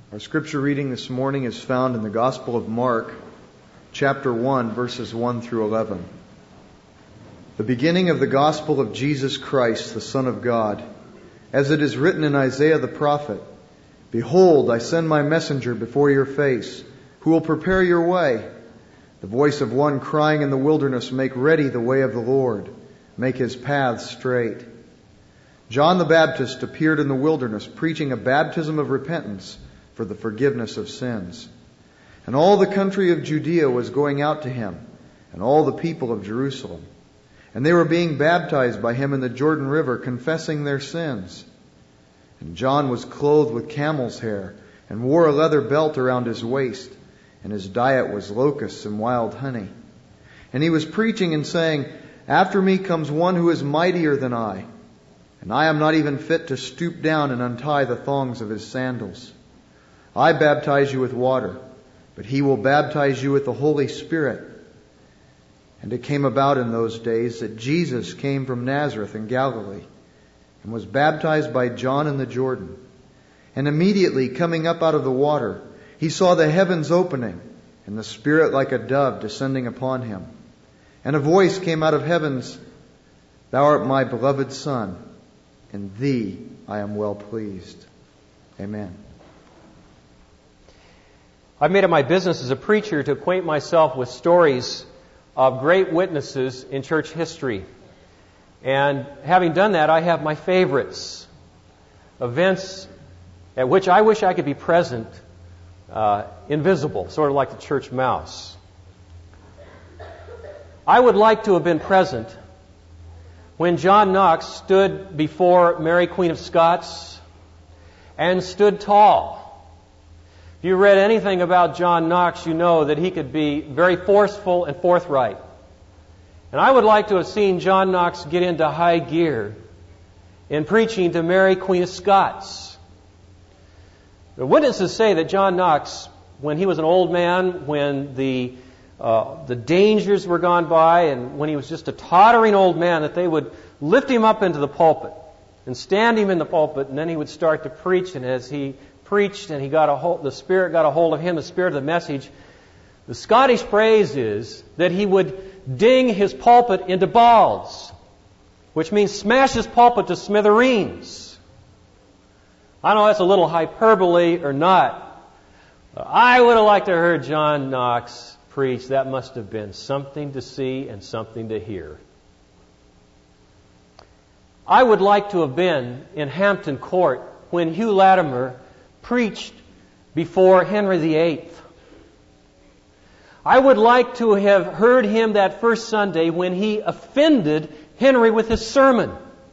Our scripture reading this morning is found in the Gospel of Mark, chapter 1, verses 1 through 11. The beginning of the Gospel of Jesus Christ, the Son of God, as it is written in Isaiah the prophet, "Behold, I send my messenger before your face, who will prepare your way. The voice of one crying in the wilderness, make ready the way of the Lord, make his paths straight." John the Baptist appeared in the wilderness, preaching a baptism of repentance for the forgiveness of sins. And all the country of Judea was going out to him, and all the people of Jerusalem. And they were being baptized by him in the Jordan River, confessing their sins. And John was clothed with camel's hair, and wore a leather belt around his waist, and his diet was locusts and wild honey. And he was preaching and saying, "After me comes one who is mightier than I, and I am not even fit to stoop down and untie the thongs of his sandals. I baptize you with water, but he will baptize you with the Holy Spirit." And it came about in those days that Jesus came from Nazareth in Galilee, and was baptized by John in the Jordan. And immediately coming up out of the water, he saw the heavens opening, and the Spirit like a dove descending upon him. And a voice came out of heavens, "Thou art my beloved Son, in thee I am well pleased." Amen. I've made it my business as a preacher to acquaint myself with stories of great witnesses in church history. And having done that, I have my favorites. Events at which I wish I could be present, invisible, sort of like the church mouse. I would like to have been present when John Knox stood before Mary Queen of Scots and stood tall. If you read anything about John Knox, you know that he could be very forceful and forthright. And I would like to have seen John Knox get into high gear in preaching to Mary Queen of Scots. The witnesses say that John Knox, when he was an old man, when the dangers were gone by, and when he was just a tottering old man, that they would lift him up into the pulpit and stand him in the pulpit, and then he would start to preach. And as he preached and the Spirit got a hold of him, the Spirit of the message, the Scottish phrase is that he would ding his pulpit into balls, which means smash his pulpit to smithereens. I don't know if that's a little hyperbole or not. I would have liked to have heard John Knox preach. That must have been something to see and something to hear. I would like to have been in Hampton Court when Hugh Latimer preached before Henry VIII. I would like to have heard him that first Sunday when he offended Henry with his sermon.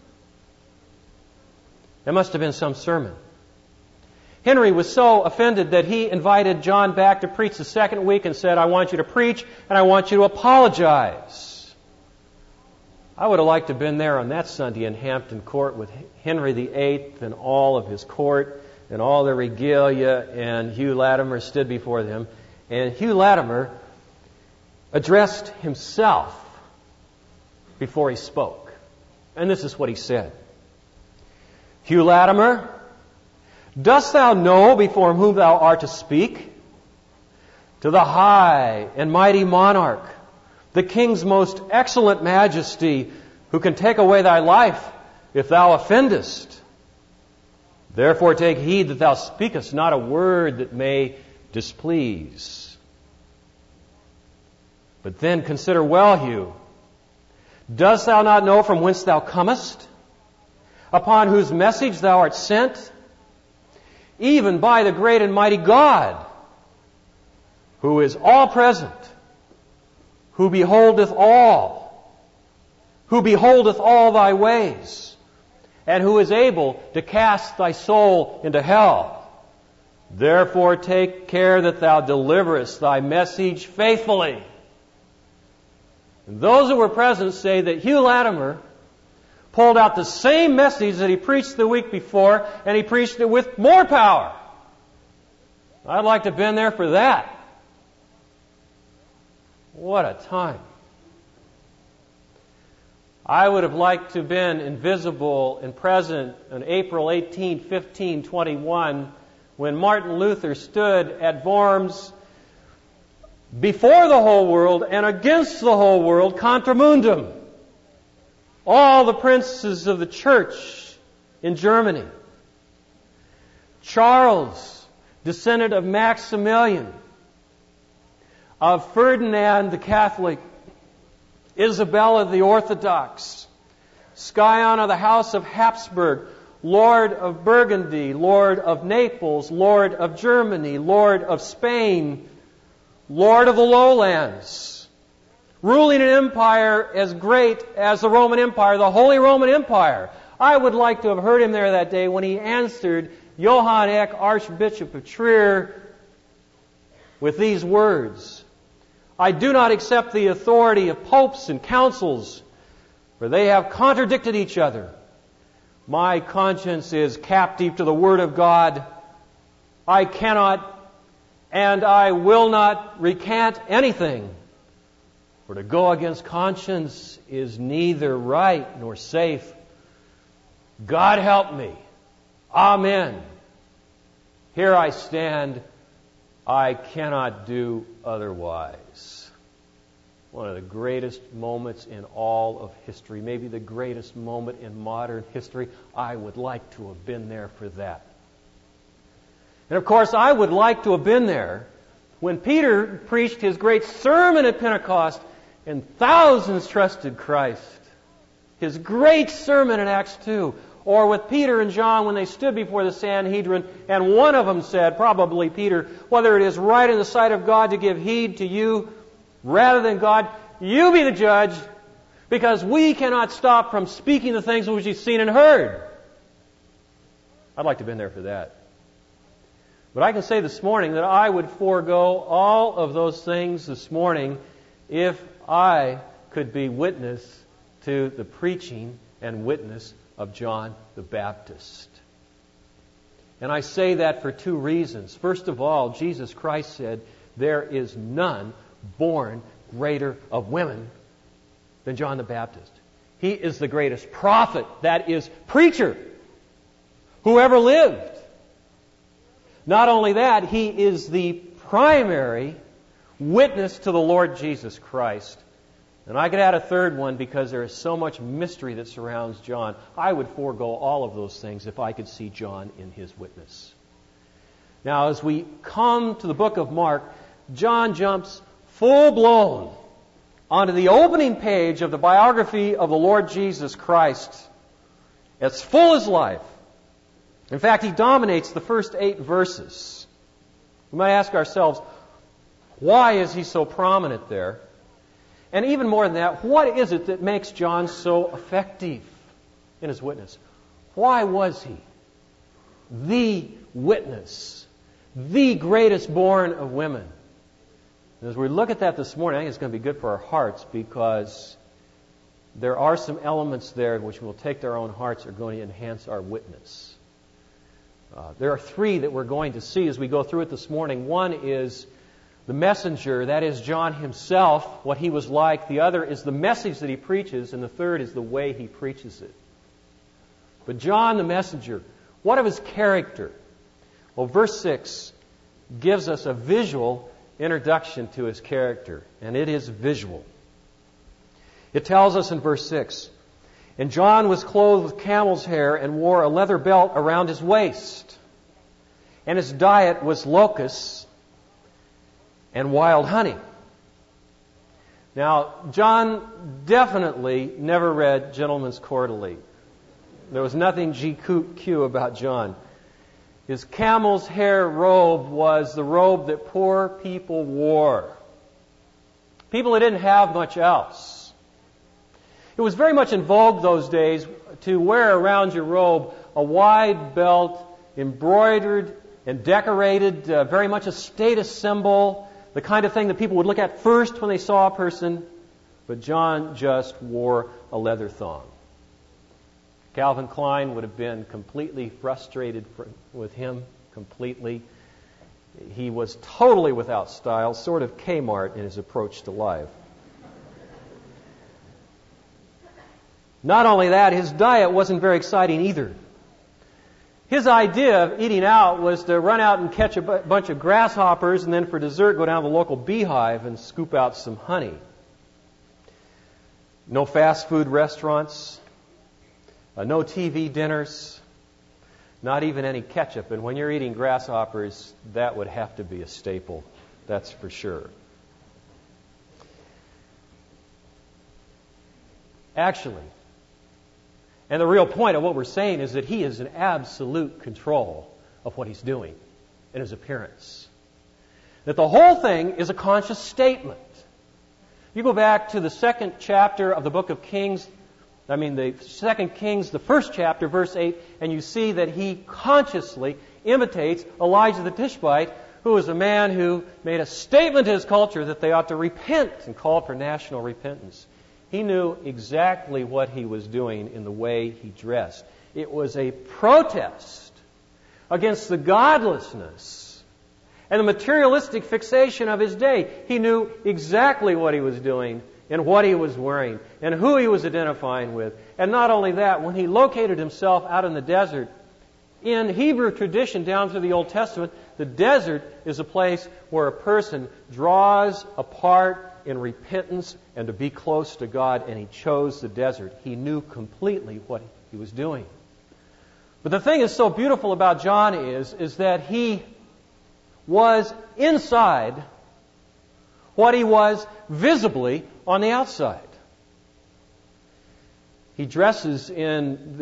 There must have been some sermon. Henry was so offended that he invited John back to preach the second week and said, "I want you to preach and I want you to apologize." I would have liked to have been there on that Sunday in Hampton Court with Henry VIII and all of his court and all their regalia, and Hugh Latimer stood before them. And Hugh Latimer addressed himself before he spoke. And this is what he said. "Hugh Latimer, dost thou know before whom thou art to speak? To the high and mighty monarch, the King's most excellent majesty, who can take away thy life if thou offendest. Therefore take heed that thou speakest not a word that may displease. But then consider well, Hugh, dost thou not know from whence thou comest, upon whose message thou art sent? Even by the great and mighty God, who is all present, who beholdeth all thy ways, and who is able to cast thy soul into hell. Therefore take care that thou deliverest thy message faithfully." And those who were present say that Hugh Latimer pulled out the same message that he preached the week before, and he preached it with more power. I'd like to have been there for that. What a time. I would have liked to have been invisible and present on April 18, 1521, when Martin Luther stood at Worms before the whole world and against the whole world, contra mundum. All the princes of the church in Germany. Charles, descendant of Maximilian, of Ferdinand the Catholic, Isabella the Orthodox, Scion of the House of Habsburg, Lord of Burgundy, Lord of Naples, Lord of Germany, Lord of Spain, Lord of the Lowlands, ruling an empire as great as the Roman Empire, the Holy Roman Empire. I would like to have heard him there that day when he answered Johann Eck, Archbishop of Trier, with these words: I do not accept the authority of popes and councils, for they have contradicted each other. My conscience is captive to the Word of God. I cannot and I will not recant anything. For to go against conscience is neither right nor safe. God help me. Amen. Here I stand. I cannot do otherwise. One of the greatest moments in all of history, maybe the greatest moment in modern history. I would like to have been there for that. And of course, I would like to have been there when Peter preached his great sermon at Pentecost and thousands trusted Christ. His great sermon in Acts 2. Or with Peter and John when they stood before the Sanhedrin and one of them said, probably Peter, whether it is right in the sight of God to give heed to you rather than God, you be the judge, because we cannot stop from speaking the things which you've seen and heard. I'd like to have been there for that. But I can say this morning that I would forego all of those things this morning if I could be witness to the preaching and witness of John the Baptist. And I say that for two reasons. First of all, Jesus Christ said, there is none born greater of women than John the Baptist. He is the greatest prophet, that is, preacher, who ever lived. Not only that, he is the primary witness to the Lord Jesus Christ. And I could add a third one because there is so much mystery that surrounds John. I would forego all of those things if I could see John in his witness. Now, as we come to the book of Mark, John jumps full-blown onto the opening page of the biography of the Lord Jesus Christ. It's full as life. In fact, he dominates the first 8 verses. We might ask ourselves, why is he so prominent there? And even more than that, what is it that makes John so effective in his witness? Why was he the witness, the greatest born of women? And as we look at that this morning, I think it's going to be good for our hearts because there are some elements there which will take to our own hearts are going to enhance our witness. There are 3 that we're going to see as we go through it this morning. One is the messenger, that is John himself, what he was like. The other is the message that he preaches, and the third is the way he preaches it. But John the messenger, what of his character? Well, verse 6 gives us a visual introduction to his character, and it is visual. It tells us in verse 6, and John was clothed with camel's hair and wore a leather belt around his waist, and his diet was locusts and wild honey. Now, John definitely never read Gentleman's Quarterly. There was nothing GQ about John. His camel's hair robe was the robe that poor people wore. People that didn't have much else. It was very much in vogue those days to wear around your robe a wide belt, embroidered and decorated, very much a status symbol, the kind of thing that people would look at first when they saw a person. But John just wore a leather thong. Calvin Klein would have been completely frustrated with him, completely. He was totally without style, sort of Kmart in his approach to life. Not only that, his diet wasn't very exciting either. His idea of eating out was to run out and catch a bunch of grasshoppers and then for dessert go down to the local beehive and scoop out some honey. No fast food restaurants, no TV dinners, not even any ketchup. And when you're eating grasshoppers, that would have to be a staple, that's for sure. Actually, and the real point of what we're saying is that he is in absolute control of what he's doing in his appearance. That the whole thing is a conscious statement. You go back to the second chapter of the book of Kings, the first chapter, verse 8, and you see that he consciously imitates Elijah the Tishbite, who was a man who made a statement to his culture that they ought to repent and call for national repentance. He knew exactly what he was doing in the way he dressed. It was a protest against the godlessness and the materialistic fixation of his day. He knew exactly what he was doing and what he was wearing and who he was identifying with. And not only that, when he located himself out in the desert, in Hebrew tradition down through the Old Testament, the desert is a place where a person draws apart in repentance and to be close to God, and he chose the desert. He knew completely what he was doing. But the thing that's so beautiful about John is that he was inside what he was visibly on the outside. He dresses in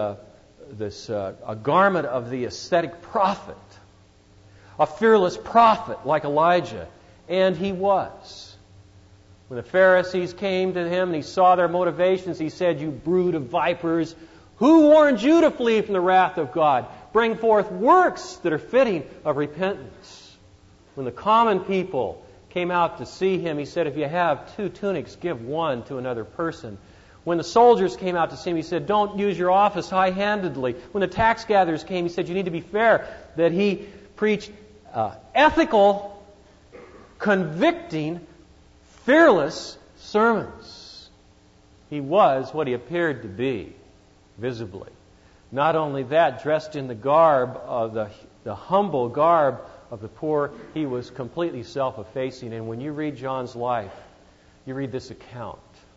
a garment of the ascetic prophet, a fearless prophet like Elijah, and he was. When the Pharisees came to him and he saw their motivations, he said, "You brood of vipers, who warned you to flee from the wrath of God? Bring forth works that are fitting of repentance." When the common people came out to see him, he said, "If you have 2 tunics, give one to another person." When the soldiers came out to see him, he said, "Don't use your office high-handedly." When the tax gatherers came, he said, "You need to be fair." That he preached ethical, convicting, fearless sermons. He was what he appeared to be, visibly. Not only that, dressed in the garb of the humble garb of the poor, he was completely self-effacing. And when you read John's life, you read this account.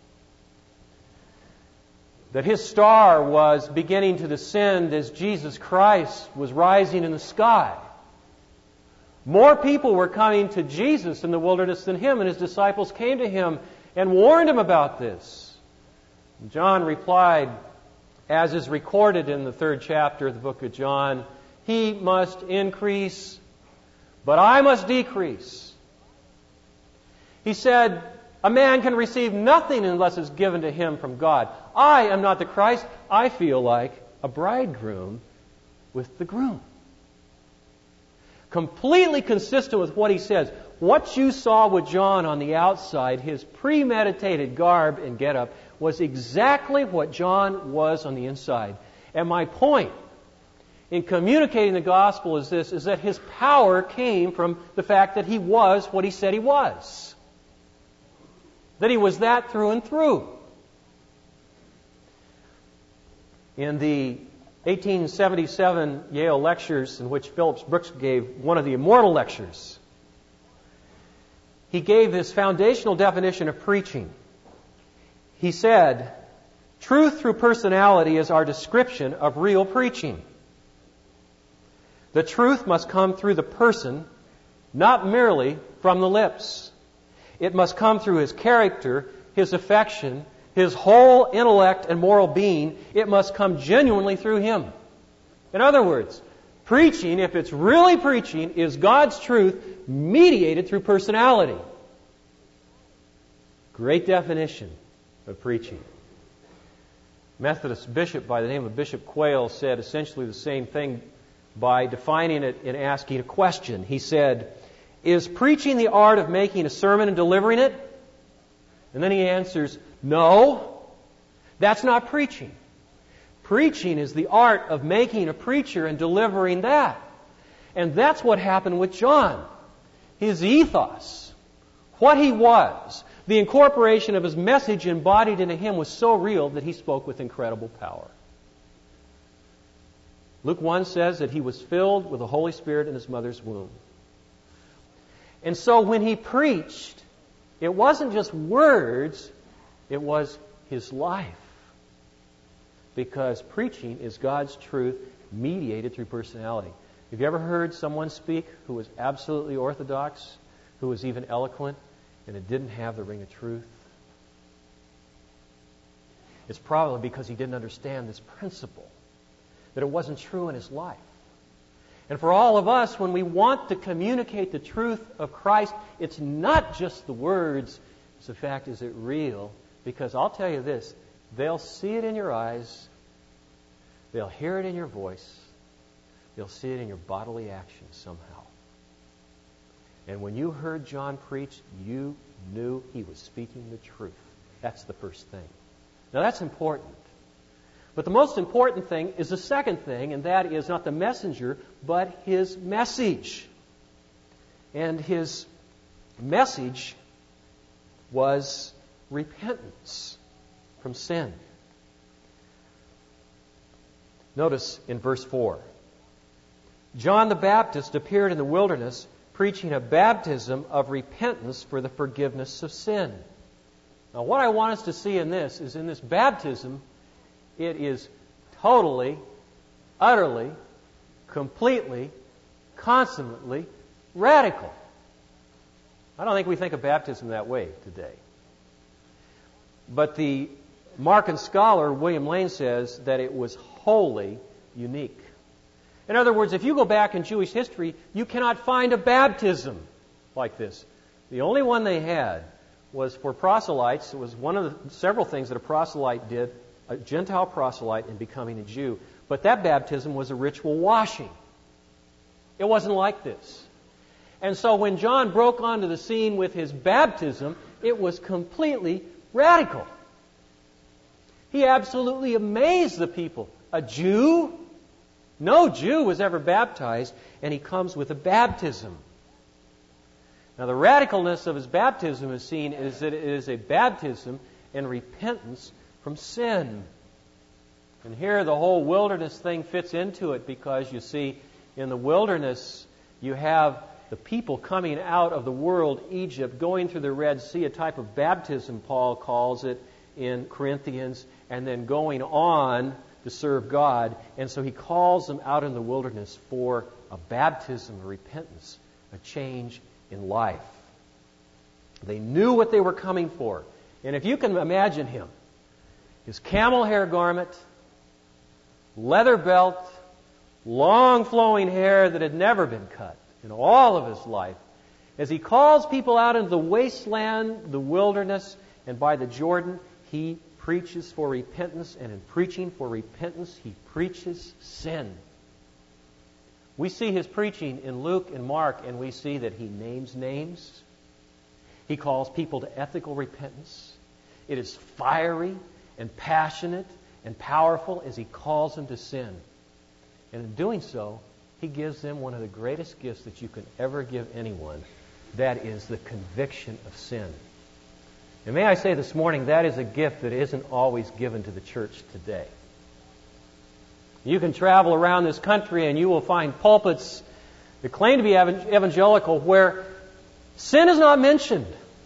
That his star was beginning to descend as Jesus Christ was rising in the sky. More people were coming to Jesus in the wilderness than him, and his disciples came to him and warned him about this. And John replied, as is recorded in the 3rd chapter of the book of John, "He must increase, but I must decrease." He said, "A man can receive nothing unless it's given to him from God. I am not the Christ. I feel like a bridegroom with the groom." Completely consistent with what he says. What you saw with John on the outside, his premeditated garb and getup, was exactly what John was on the inside. And my point in communicating the gospel is this, is that his power came from the fact that he was what he said he was. That he was that through and through. In the 1877 Yale lectures, in which Phillips Brooks gave one of the immortal lectures, he gave this foundational definition of preaching. He said, "Truth through personality is our description of real preaching. The truth must come through the person, not merely from the lips. It must come through his character, his affection, his whole intellect and moral being. It must come genuinely through him." In other words, preaching, if it's really preaching, is God's truth mediated through personality. Great definition of preaching. Methodist bishop by the name of Bishop Quayle said essentially the same thing by defining it and asking a question. He said, "Is preaching the art of making a sermon and delivering it?" And then he answers, "No, that's not preaching. Preaching is the art of making a preacher and delivering that." And that's what happened with John. His ethos, what he was, the incorporation of his message embodied into him was so real that he spoke with incredible power. Luke 1 says that he was filled with the Holy Spirit in his mother's womb. And so when he preached, it wasn't just words, it was his life. Because preaching is God's truth mediated through personality. Have you ever heard someone speak who was absolutely orthodox, who was even eloquent, and it didn't have the ring of truth? It's probably because he didn't understand this principle, that it wasn't true in his life. And for all of us, when we want to communicate the truth of Christ, it's not just the words, it's the fact, is it real? Because I'll tell you this, they'll see it in your eyes, they'll hear it in your voice, they'll see it in your bodily actions somehow. And when you heard John preach, you knew he was speaking the truth. That's the first thing. Now that's important. But the most important thing is the second thing, and that is not the messenger, but his message. And his message was repentance from sin. Notice in verse 4. John the Baptist appeared in the wilderness preaching a baptism of repentance for the forgiveness of sin. Now what I want us to see in this is in this baptism, it is totally, utterly, completely, consummately radical. I don't think we think of baptism that way today. But the Markan scholar, William Lane, says that it was wholly unique. In other words, if you go back in Jewish history, you cannot find a baptism like this. The only one they had was for proselytes. It was one of the several things that a proselyte did, a Gentile proselyte in becoming a Jew. But that baptism was a ritual washing. It wasn't like this. And so when John broke onto the scene with his baptism, it was completely radical. He absolutely amazed the people. A Jew? No Jew was ever baptized, and he comes with a baptism. Now the radicalness of his baptism is seen is that it is a baptism in repentance from sin. And here the whole wilderness thing fits into it because you see, in the wilderness you have the people coming out of the world, Egypt, going through the Red Sea, a type of baptism, Paul calls it in Corinthians, and then going on to serve God. And so he calls them out in the wilderness for a baptism of repentance, a change in life. They knew what they were coming for. And if you can imagine him, his camel hair garment, leather belt, long flowing hair that had never been cut in all of his life, as he calls people out into the wasteland, the wilderness, and by the Jordan, he preaches for repentance, and in preaching for repentance, he preaches sin. We see his preaching in Luke and Mark, and we see that he names names. He calls people to ethical repentance. It is fiery and passionate and powerful as he calls them to sin. And in doing so, he gives them one of the greatest gifts that you can ever give anyone. That is the conviction of sin. And may I say this morning, that is a gift that isn't always given to the church today. You can travel around this country and you will find pulpits that claim to be evangelical where sin is not mentioned.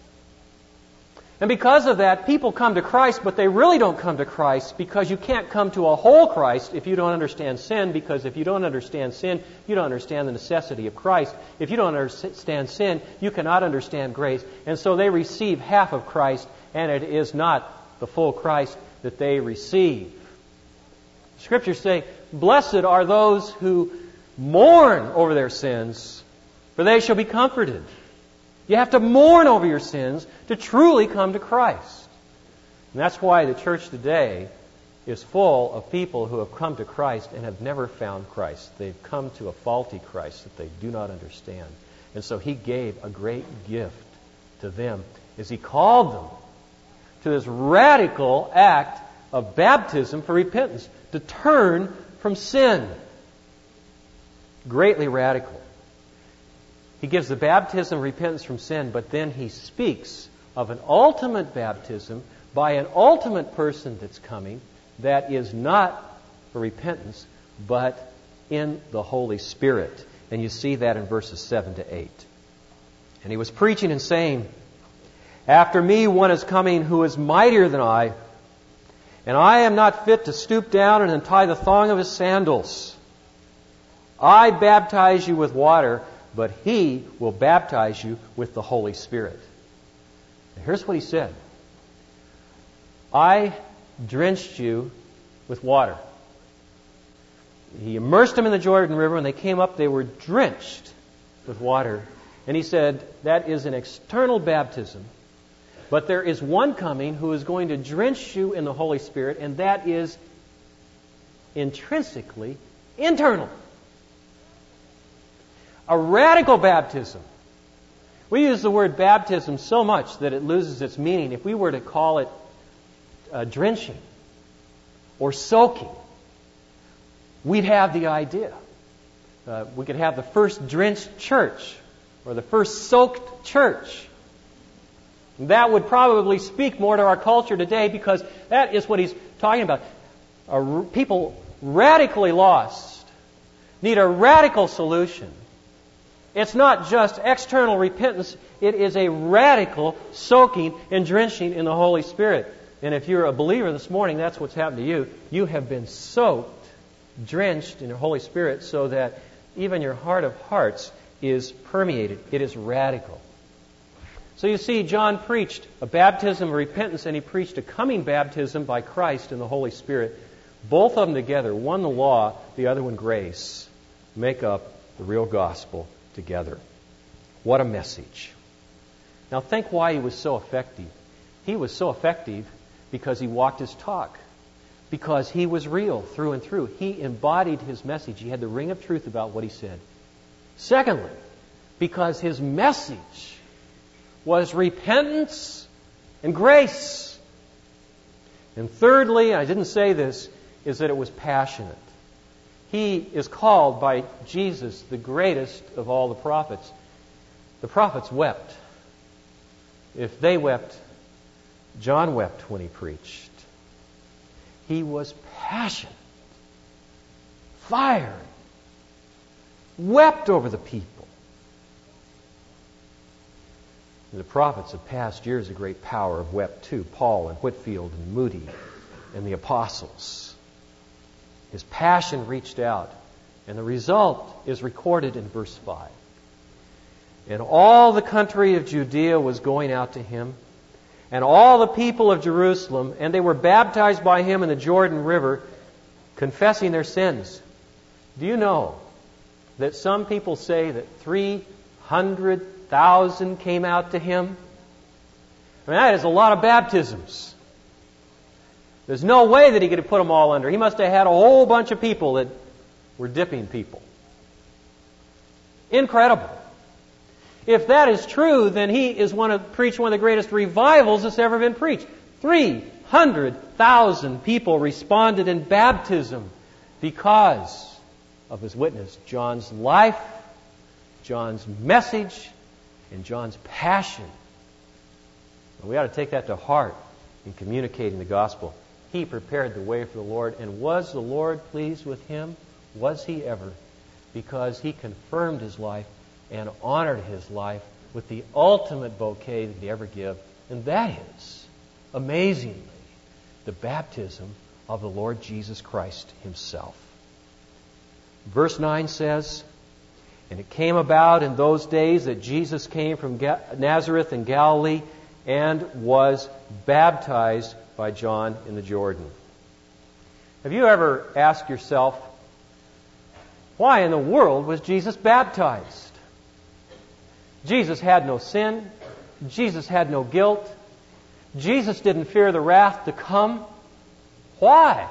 And because of that, people come to Christ, but they really don't come to Christ because you can't come to a whole Christ if you don't understand sin, because if you don't understand sin, you don't understand the necessity of Christ. If you don't understand sin, you cannot understand grace. And so they receive half of Christ, and it is not the full Christ that they receive. Scriptures say, "Blessed are those who mourn over their sins, for they shall be comforted." You have to mourn over your sins to truly come to Christ. And that's why the church today is full of people who have come to Christ and have never found Christ. They've come to a faulty Christ that they do not understand. And so he gave a great gift to them as he called them to this radical act of baptism for repentance, to turn from sin. Greatly radical. He gives the baptism of repentance from sin, but then he speaks of an ultimate baptism by an ultimate person that's coming that is not for repentance, but in the Holy Spirit. And you see that in verses 7 to 8. And he was preaching and saying, "After me one is coming who is mightier than I, and I am not fit to stoop down and untie the thong of his sandals. I baptize you with water, but he will baptize you with the Holy Spirit." And here's what he said. I drenched you with water. He immersed them in the Jordan River. When they came up, they were drenched with water. And he said, that is an external baptism. But there is one coming who is going to drench you in the Holy Spirit, and that is intrinsically internal. A radical baptism. We use the word baptism so much that it loses its meaning. If we were to call it drenching or soaking, we'd have the idea. We could have the first drenched church or the first soaked church. That would probably speak more to our culture today, because that is what he's talking about. People radically lost need a radical solution. It's not just external repentance. It is a radical soaking and drenching in the Holy Spirit. And if you're a believer this morning, that's what's happened to you. You have been soaked, drenched in the Holy Spirit, so that even your heart of hearts is permeated. It is radical. So you see, John preached a baptism of repentance, and he preached a coming baptism by Christ in the Holy Spirit. Both of them together, one the law, the other one grace, make up the real gospel together. What a message. Now think why he was so effective. He was so effective because he walked his talk. Because he was real through and through. He embodied his message. He had the ring of truth about what he said. Secondly, because his message was repentance and grace. And thirdly, I didn't say this, is that it was passionate. He is called by Jesus the greatest of all the prophets. The prophets wept. If they wept, John wept when he preached. He was passionate, fiery, wept over the people. The prophets of past years of great power have wept too. Paul and Whitefield and Moody and the apostles. His passion reached out, and the result is recorded in verse 5. And all the country of Judea was going out to him, and all the people of Jerusalem, and they were baptized by him in the Jordan River, confessing their sins. Do you know that some people say that 300,000 came out to him? I mean, that is a lot of baptisms. There's no way that he could have put them all under. He must have had a whole bunch of people that were dipping people. Incredible. If that is true, then he is preached one of the greatest revivals that's ever been preached. 300,000 people responded in baptism because of his witness. John's life, John's message, and John's passion. We ought to take that to heart in communicating the gospel. He prepared the way for the Lord. And was the Lord pleased with him? Was he ever? Because he confirmed his life and honored his life with the ultimate bouquet that he could ever give. And that is, amazingly, the baptism of the Lord Jesus Christ himself. Verse 9 says, "And it came about in those days that Jesus came from Nazareth in Galilee and was baptized by John in the Jordan." Have you ever asked yourself, why in the world was Jesus baptized? Jesus had no sin. Jesus had no guilt. Jesus didn't fear the wrath to come. Why?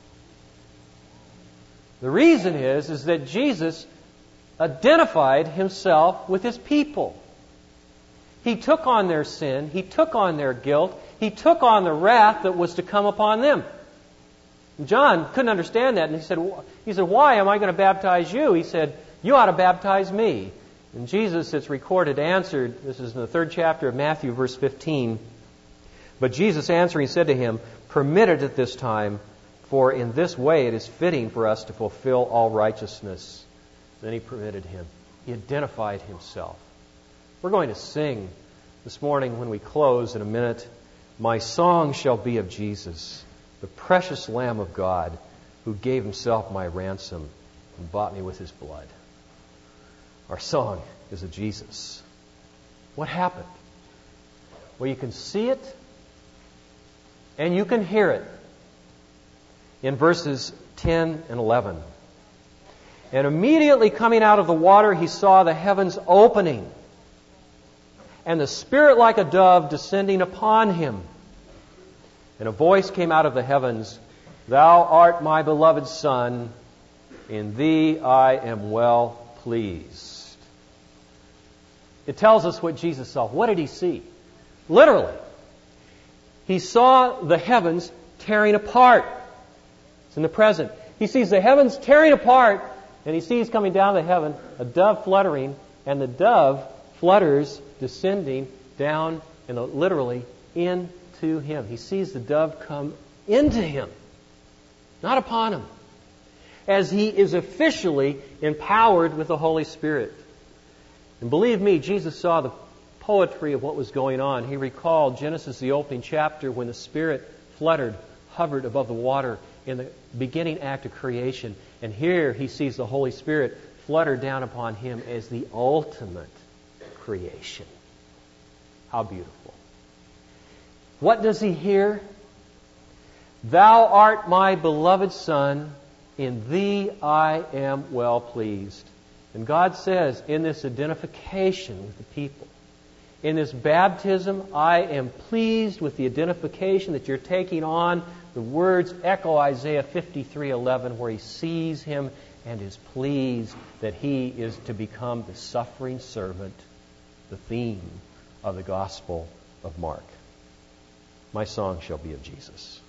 The reason is that Jesus identified himself with his people. He took on their sin. He took on their guilt. He took on the wrath that was to come upon them. John couldn't understand that, and he said, "Why am I going to baptize you?" He said, "You ought to baptize me." And Jesus, it's recorded, answered, this is in the 3rd chapter of Matthew, verse 15, "But Jesus answering said to him, Permit it at this time, For in this way it is fitting for us to fulfill all righteousness. Then he permitted him. He identified himself. We're going to sing this morning when we close in a minute, "My song shall be of Jesus, the precious Lamb of God, who gave himself my ransom and bought me with his blood." Our song is of Jesus. What happened? Well, you can see it and you can hear it in verses 10 and 11. "And immediately coming out of the water, he saw the heavens opening, and the Spirit like a dove descending upon him. And a voice came out of the heavens, 'Thou art my beloved Son, in thee I am well pleased.'" It tells us what Jesus saw. What did he see? Literally, he saw the heavens tearing apart. It's in the present. He sees the heavens tearing apart, and he sees coming down the heaven a dove fluttering, and the dove flutters descending down and literally into him. He sees the dove come into him, not upon him, as he is officially empowered with the Holy Spirit. And believe me, Jesus saw the poetry of what was going on. He recalled Genesis, the opening chapter, when the Spirit fluttered, hovered above the water in the beginning act of creation. And here he sees the Holy Spirit flutter down upon him as the ultimate creation. How beautiful. What does he hear? "Thou art my beloved Son, in thee I am well pleased." And God says in this identification with the people, in this baptism, I am pleased with the identification that you're taking on. The words echo Isaiah 53:11, where he sees him and is pleased that he is to become the suffering servant, the theme of the Gospel of Mark. My song shall be of Jesus.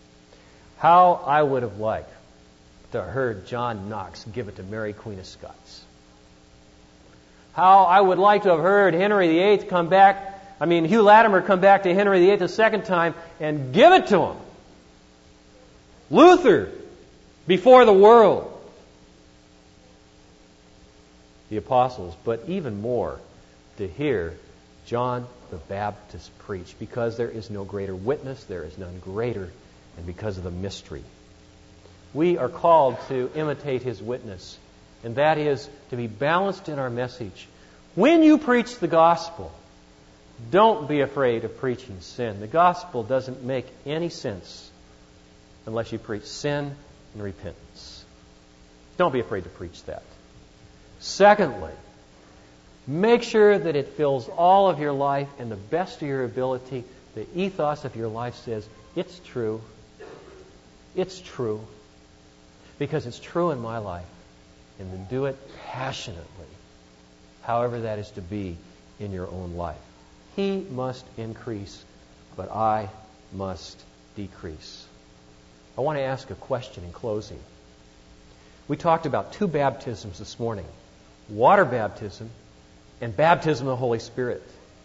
How I would have liked to have heard John Knox give it to Mary, Queen of Scots. How I would like to have heard Henry VIII Hugh Latimer come back to Henry VIII a second time and give it to him. Luther before the world. The apostles, but even more to hear John the Baptist preach, because there is no greater witness, there is none greater, and because of the mystery. We are called to imitate his witness, and that is to be balanced in our message. When you preach the gospel, don't be afraid of preaching sin. The gospel doesn't make any sense unless you preach sin and repentance. Don't be afraid to preach that. Secondly, make sure that it fills all of your life, and the best of your ability, the ethos of your life says, it's true. It's true. Because it's true in my life. And then do it passionately, however that is to be in your own life. He must increase, but I must decrease. I want to ask a question in closing. We talked about two baptisms this morning: water baptism and baptism of the Holy Spirit.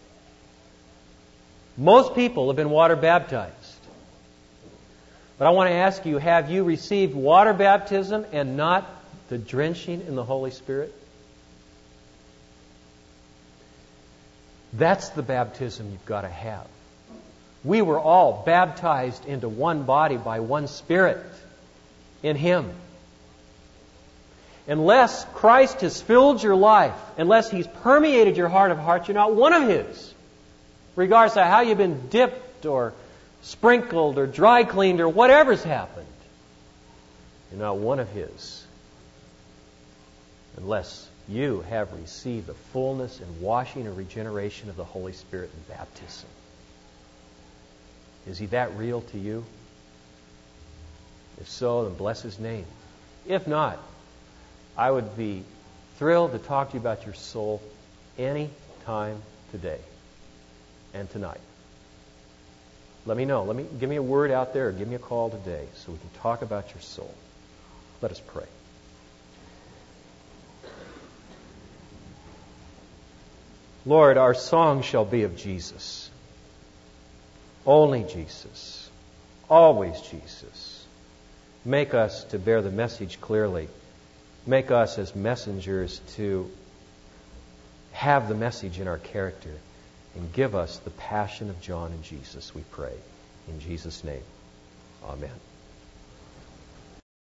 Most people have been water baptized. But I want to ask you, have you received water baptism and not the drenching in the Holy Spirit? That's the baptism you've got to have. We were all baptized into one body by one Spirit in Him. Unless Christ has filled your life, unless He's permeated your heart of hearts, you're not one of His. Regardless of how you've been dipped or sprinkled or dry cleaned or whatever's happened, you're not one of His. Unless you have received the fullness and washing and regeneration of the Holy Spirit in baptism. Is He that real to you? If so, then bless His name. If not, I would be thrilled to talk to you about your soul any time today and tonight. Let me know. Give me a word out there, or give me a call today so we can talk about your soul. Let us pray. Lord, our song shall be of Jesus. Only Jesus. Always Jesus. Make us to bear the message clearly. Make us as messengers to have the message in our character. And give us the passion of John and Jesus, we pray. In Jesus' name, amen.